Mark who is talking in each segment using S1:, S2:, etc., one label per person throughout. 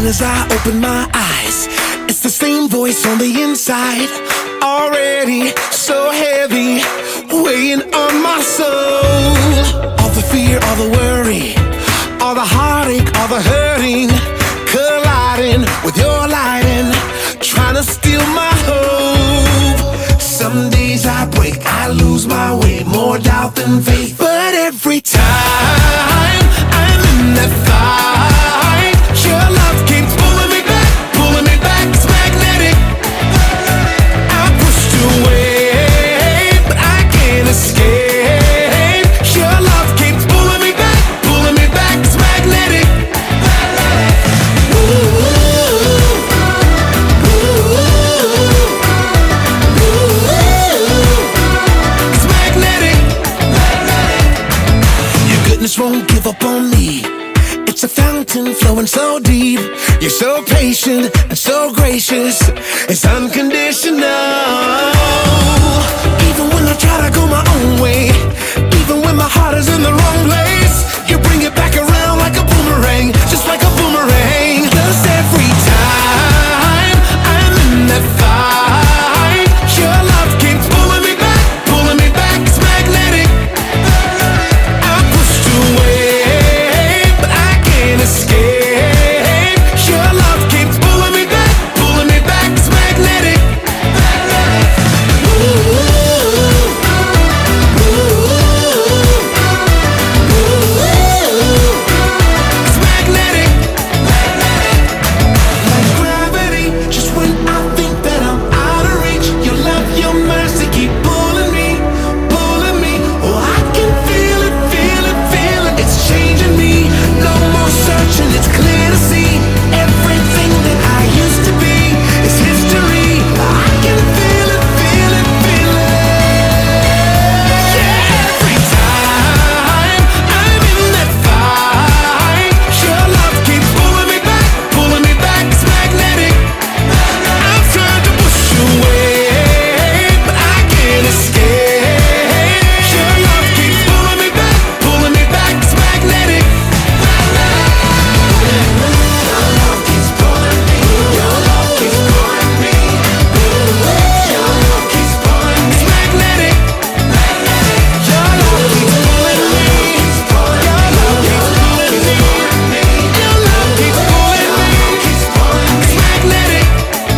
S1: soon as I open my eyes, it's the same voice on the inside, already so heavy, weighing on my soul. All the fear, all the worry, all the heartache, all the hurting, colliding with your lighting, trying to steal my hope. Some days I break, I lose my way, more doubt than faith. But every time I'm in that fight, your love keeps pulling me back, it's magnetic. I'm pushed away, but I can't escape. Your love keeps pulling me back, it's magnetic. Ooh, ooh, ooh, it's magnetic. Your goodness won't give up on me. It's a fountain flowing so deep. You're so patient and so gracious. It's unconditional. Even when I try to go my own way, even when my heart is in the wrong place, you bring it back around like a boomerang, just like a boomerang. 'Cause every time I'm in that fight, your love keeps pulling me back, it's magnetic. I'm pushed away, but I can't escape. Your love keeps pulling me back, it's magnetic. Ooh, ooh, it's magnetic. Like gravity, just when I think that I'm out of reach, your love, your mercy keep pulling me. Oh, I can feel it. It's changing me. No more searching, it's clear to see. Everything that I used to be is history. I can feel it. Yeah, every time I'm in that fight, your love keeps pulling me back, it's magnetic. I'm trying to push away, but I can't escape. Your love keeps pulling me back, it's magnetic. Your love keeps pulling me. Your love keeps pulling me. Your love keeps pulling me. It's magnetic. Your love keeps pulling me. Your love keeps pulling me. Your love keeps pulling me. It's magnetic.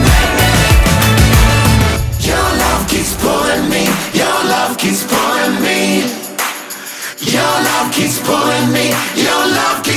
S1: Your love keeps pulling me. Your love keeps pulling me. Your love keeps pulling me. Your love keeps